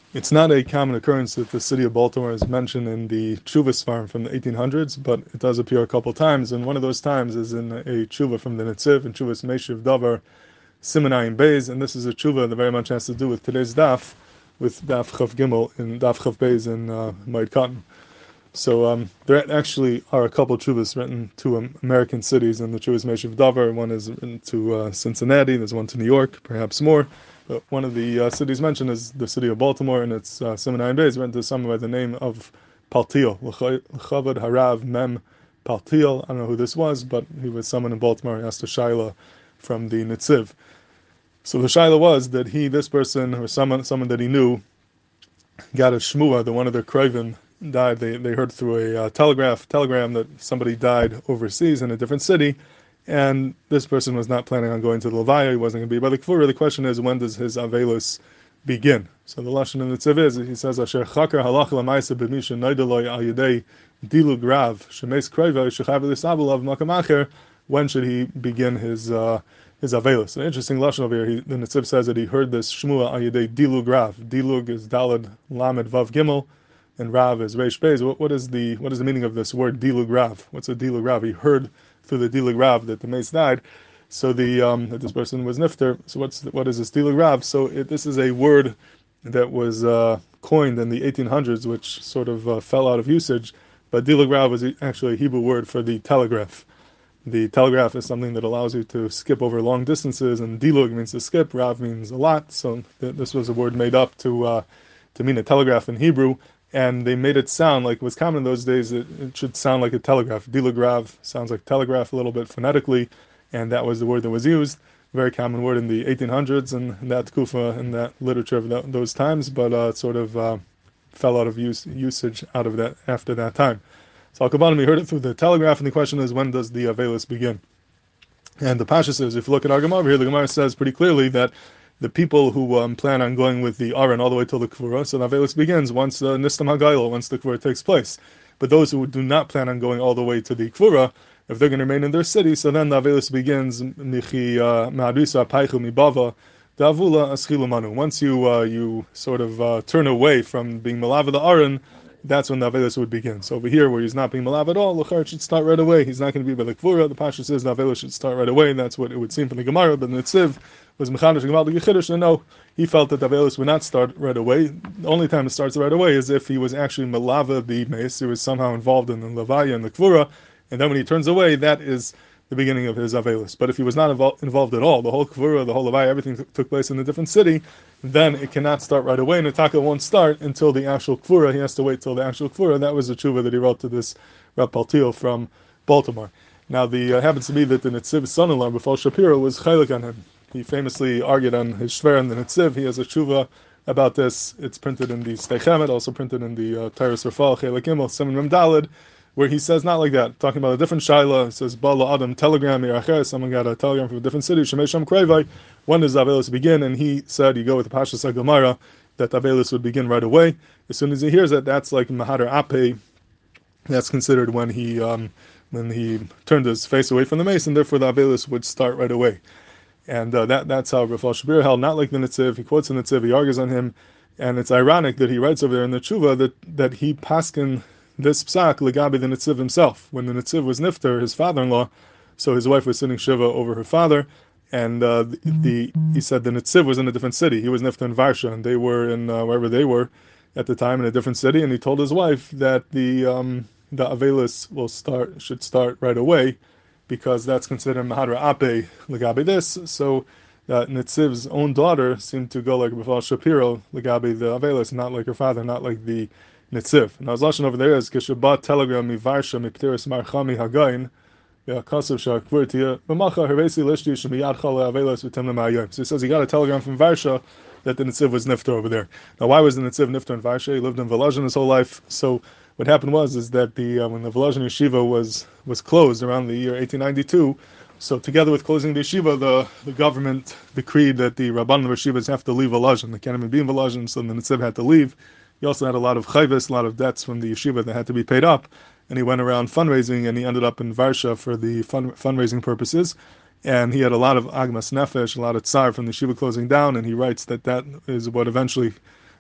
It's not a common occurrence that the city of Baltimore is mentioned in the Chuvas farm from the 1800s, but it does appear a couple times, and one of those times is in a Chuva from the Netziv, in Chuvas Meshiv Davar, Simonayim Beis, and this is a Chuva that very much has to do with today's Daf, with Daf Chav Gimel, in Daf Chav Beis in Moed Katan. So there actually are a couple chuvas written to American cities in the Chuvas Meshiv Davar. One is written to Cincinnati, there's one to New York, perhaps more. But one of the cities mentioned is the city of Baltimore, and it's Simonayim Beis, written to someone by the name of Paltiel, L'chavod Harav Mem Paltiel. I don't know who this was, but he was someone in Baltimore. He asked a shaila from the Netziv. So the shaila was that this person, or someone that he knew, got a shmua that one of their kroivim died. They heard through a telegram that somebody died overseas in a different city, and this person was not planning on going to the Levaya. He wasn't going to be by the Kfura. The question is, when does his Avelus begin? So the Lashon in the Tziv is, he says, Asher chakar halach l'maisa b'misha noidaloi al yedei dilug rav shemes kroivei shechav l'sabulav makam acher. When should he begin his Avelus? An interesting Lashon over here. The Netziv says that he heard this Shmua al yedei dilug rav. Dilug is Dalad Lamed Vav Gimel, and Rav is Reish Beis. What is the meaning of this word Dilug Rav? What's a Dilug Rav? He heard through the Dilug Rav that the mace died, so that this person was nifter. So what is this Dilug Rav? So this is a word that was coined in the 1800s, which sort of fell out of usage. But Dilug Rav was actually a Hebrew word for the telegraph. The telegraph is something that allows you to skip over long distances, and Dilug means to skip, Rav means a lot. So this was a word made up to mean a telegraph in Hebrew. And they made it sound like it was common in those days. It should sound like a telegraph. Dilugrav sounds like telegraph a little bit phonetically, and that was the word that was used. Very common word in the 1800s and that kufa, in that literature of those times, but it sort of fell out of usage out of that after that time. So Al-Kabbalah, we heard it through the telegraph, and the question is, when does the Avelus begin? And the Pasha says, if you look at our Gemara over here, the Gemara says pretty clearly that the people who plan on going with the Aron all the way till the Kvura, so the Avelus begins once Nistam HaGayla, once the Kvura takes place. But those who do not plan on going all the way to the Kvura, if they're going to remain in their city, so then the Avelus begins, Michi Ma'adrisa Paichu Mibava, Davula Aschilu Manu. Once you sort of turn away from being Malava the Aron, that's when the Avelus would begin. So over here, where he's not being Malav at all, Lachar should start right away. He's not going to be by the Kvura. The Pasha says the Avelus should start right away, and that's what it would seem from the Gemara. But the Netziv was Mechanish Gemaldig Yechidish, and no, he felt that the Avelus would not start right away. The only time it starts right away is if he was actually Malava the Mace, he was somehow involved in the Levaya and the Kvura, and then when he turns away, that is the beginning of his Avelus. But if he was not involved at all, the whole Kvura, the whole Levaya, everything took place in a different city, then it cannot start right away, and the Taka won't start until the actual Kvura. He has to wait till the actual Kvura. That was the tshuva that he wrote to this Rav Paltiel from Baltimore. Now, the happens to be that the Netziv's son-in-law, Befal Shapiro, was chaylik on him. He famously argued on his shver in the Netziv. He has a tshuva about this. It's printed in the Steichemet, also printed in the Tyrus Rafal, Chelik Gimel, Simon Mem Daled, where he says not like that, talking about a different shaila. He says, Bala Adam telegram Iracher, someone got a telegram from a different city, Shemesham Krevai, when does Avelus begin? And he said, you go with the Pasha Sagamara, that Avelus would begin right away. As soon as he hears it, that's like Mahadar Ape, that's considered when he turned his face away from the mace, and therefore the Avelus would start right away. And that's how Rafal Shabir held, not like the Netziv. He quotes the Netziv, he argues on him, and it's ironic that he writes over there in the Tshuva that he paskin this psak legabi the Netziv himself. When the Netziv was nifter, his father-in-law, so his wife was sitting shiva over her father, and he said the Netziv was in a different city. He was nifter in Varsha, and they were in wherever they were at the time in a different city, and he told his wife that the Avelus should start right away, because that's considered Mahadra Ape legabi this. So Netziv's own daughter seemed to go like Befal Shapiro legabi the Avelus, not like her father, not like the Netziv. Now his lashon over there is Keshabat telegram mivarsha mipteris marchami hagain v'akasav shakvirtia v'macha hervesi lishti shemiyad chala Avelus v'temna ma'ayim. So he says he got a telegram from Varsha that the Netziv was nifter over there. Now why was the Netziv nifter in Varsha? He lived in Volozhin his whole life. So what happened is that when the Volozhin yeshiva was closed around the year 1892, so together with closing the yeshiva, the government decreed that the Rabbanim of yeshivas have to leave Volozhin. They can't even be in Volozhin, so the Netziv had to leave. He also had a lot of chayvis, a lot of debts from the yeshiva that had to be paid up, and he went around fundraising, and he ended up in Varsha for the fundraising purposes, and he had a lot of agmas nefesh, a lot of tsar from the yeshiva closing down, and he writes that is what eventually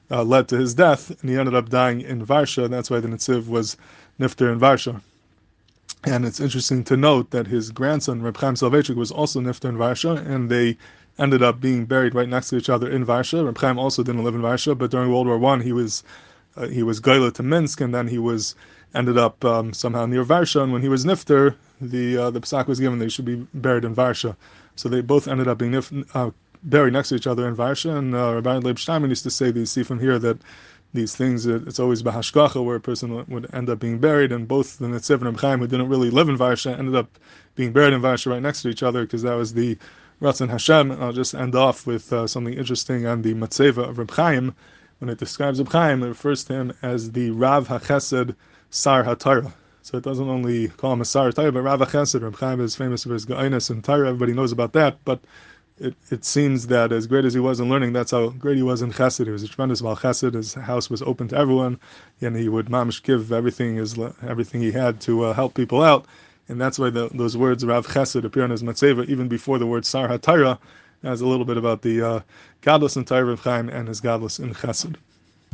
led to his death, and he ended up dying in Varsha, and that's why the Netziv was Nifter in Varsha. And it's interesting to note that his grandson, Reb Chaim Soloveitchik, was also Nifter in Varsha, and they ended up being buried right next to each other in Varsha. Reb Chaim also didn't live in Varsha, but during World War I, he was Geila to Minsk, and then he ended up somehow near Varsha. And when he was Nifter, the psak was given they should be buried in Varsha. So they both ended up being buried next to each other in Varsha. And Rabbi Leib Steinman used to say, you see from here that these things, it's always bahashkacha where a person would end up being buried, and both the Netziv and Reb Chaim, who didn't really live in Varsha, ended up being buried in Varsha right next to each other, because that was the Ratzon Hashem. I'll just end off with something interesting on the Matzeva of Reb Chaim. When it describes Reb Chaim, it refers to him as the Rav HaChesed Sar HaTorah. So it doesn't only call him a Sar HaTorah, but Rav HaChesed. Reb Chaim is famous for his Ga'inus and Torah. Everybody knows about that, but it seems that as great as he was in learning, that's how great he was in chesed. He was a tremendous Baal chesed. His house was open to everyone, and he would mamish give everything he had to help people out. And that's why those words Rav Chesed appear in his Matzeva even before the word Sar HaTorah, as a little bit about the godless in Torah of Chaim and his godless in chesed.